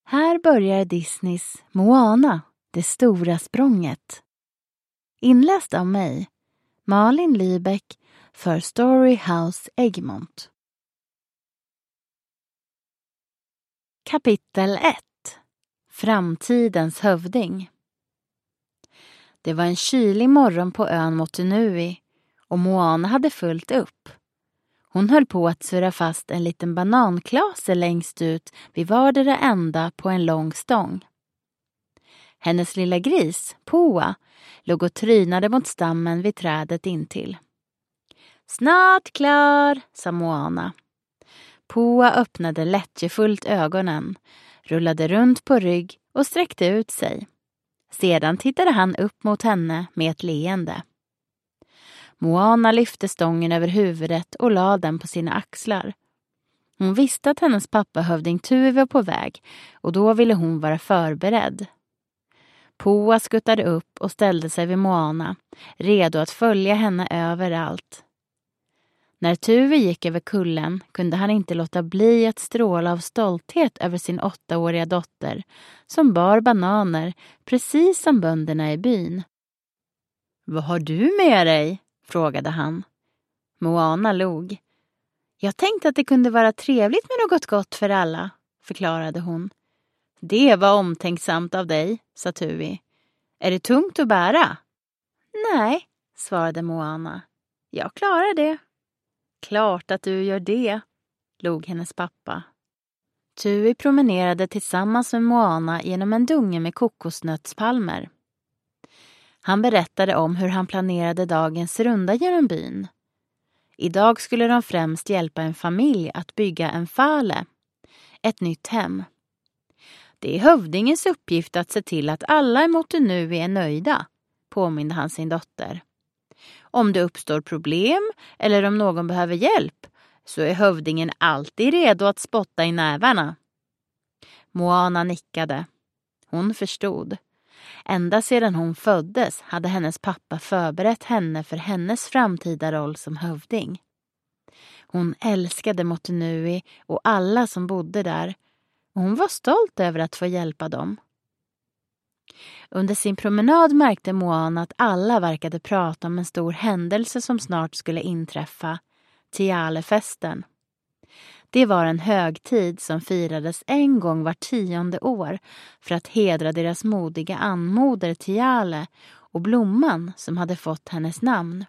Här börjar Disneys Moana, det stora språnget. Inläst av mig, Malin Lybeck, för Story House Egmont. Kapitel 1. Framtidens hövding. Det var en kylig morgon på ön Motunui och Moana hade fullt upp. Hon höll på att surra fast en liten bananklase längst ut vid vardera ända på en lång stång. Hennes lilla gris, Poa, låg och trynade mot stammen vid trädet intill. Snart klar, sa Moana. Poa öppnade lättjefullt ögonen, rullade runt på rygg och sträckte ut sig. Sedan tittade han upp mot henne med ett leende. Moana lyfte stången över huvudet och lade den på sina axlar. Hon visste att hennes pappa hövding Tuvi var på väg och då ville hon vara förberedd. Poa skuttade upp och ställde sig vid Moana, redo att följa henne överallt. När Tuvi gick över kullen kunde han inte låta bli att stråla av stolthet över sin 8-åriga dotter som bar bananer precis som bönderna i byn. Vad har du med dig? Frågade han. Moana log. Jag tänkte att det kunde vara trevligt med något gott för alla, förklarade hon. Det var omtänksamt av dig, sa Tuvi. Är det tungt att bära? Nej, svarade Moana. Jag klarar det. Klart att du gör det, log hennes pappa. Tuvi promenerade tillsammans med Moana genom en dunge med kokosnötspalmer. Han berättade om hur han planerade dagens runda genom byn. Idag skulle de främst hjälpa en familj att bygga en fale, ett nytt hem. Det är hövdingens uppgift att se till att alla i Motunui är nöjda, påminde han sin dotter. Om det uppstår problem eller om någon behöver hjälp så är hövdingen alltid redo att spotta i nävarna. Moana nickade. Hon förstod. Ända sedan hon föddes hade hennes pappa förberett henne för hennes framtida roll som hövding. Hon älskade Motunui och alla som bodde där. Och hon var stolt över att få hjälpa dem. Under sin promenad märkte Moana att alla verkade prata om en stor händelse som snart skulle inträffa, Tialefesten. Det var en högtid som firades en gång var 10:e år för att hedra deras modiga anmoder Tiale och blomman som hade fått hennes namn.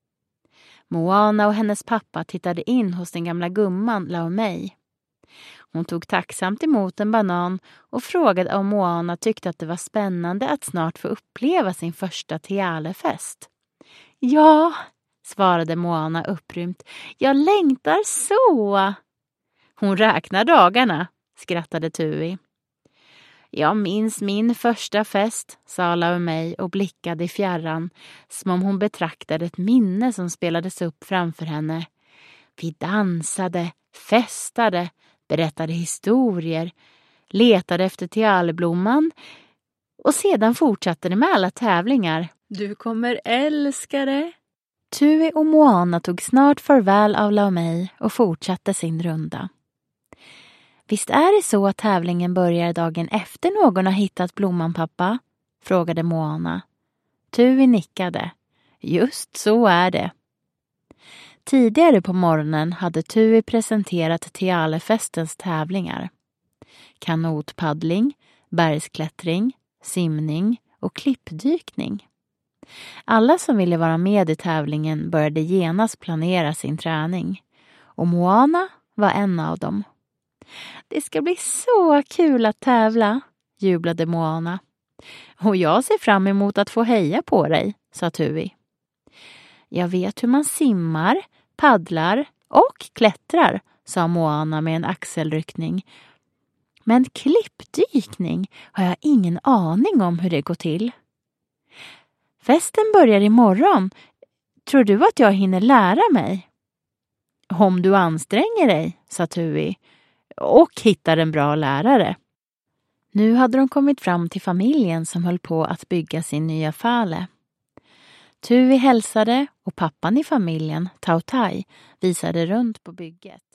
Moana och hennes pappa tittade in hos den gamla gumman Laumei. Hon tog tacksamt emot en banan och frågade om Moana tyckte att det var spännande att snart få uppleva sin första Tialefest. Ja, svarade Moana upprymt. Jag längtar så! Hon räknar dagarna, skrattade Tuvi. Jag minns min första fest, sa Laumei och blickade i fjärran som om hon betraktade ett minne som spelades upp framför henne. Vi dansade, festade, berättade historier, letade efter tialblomman och sedan fortsatte det med alla tävlingar. Du kommer älska det. Tuvi och Moana tog snart farväl av Laumei och fortsatte sin runda. Visst är det så att tävlingen börjar dagen efter någon har hittat blomman, pappa? Frågade Moana. Tuvi nickade. Just så är det. Tidigare på morgonen hade Tuvi presenterat Tialefestens tävlingar. Kanotpaddling, bergsklättring, simning och klippdykning. Alla som ville vara med i tävlingen började genast planera sin träning. Och Moana var en av dem. Det ska bli så kul att tävla, jublade Moana. Och jag ser fram emot att få heja på dig, sa Tuvi. Jag vet hur man simmar, paddlar och klättrar, sa Moana med en axelryckning. Men klippdykning har jag ingen aning om hur det går till. Festen börjar imorgon. Tror du att jag hinner lära mig? Om du anstränger dig, sa Tuvi, och hittar en bra lärare. Nu hade de kommit fram till familjen som höll på att bygga sin nya fale. Tuvi hälsade och pappan i familjen, Tautai, visade runt på bygget.